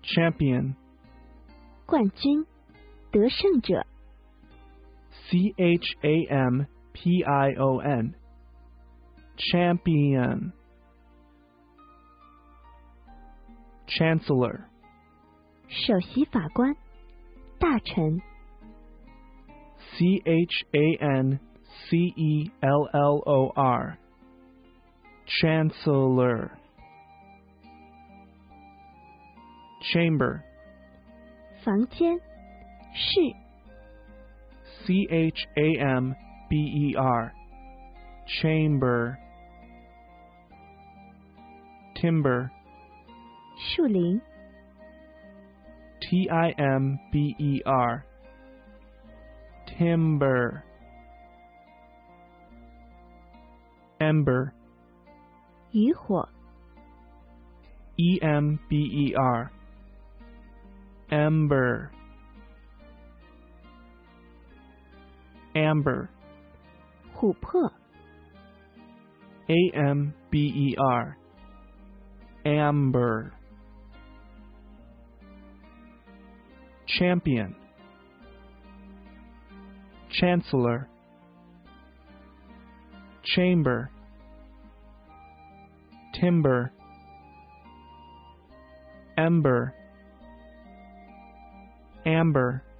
Champion. 冠军，得胜者。 CHAMPION. Champion. Chancellor. 首席法官，大臣。 CHANCELLOR. Chancellor. Chamber. 房间，室。 CHAMBER. Chamber. Timber. 树林。 TIMBER. Timber. Ember. 渔火。 EMBER. Ember. Amber. 琥珀。 AMBER. Amber. Champion. Chancellor. Chamber. Timber. Ember. Amber.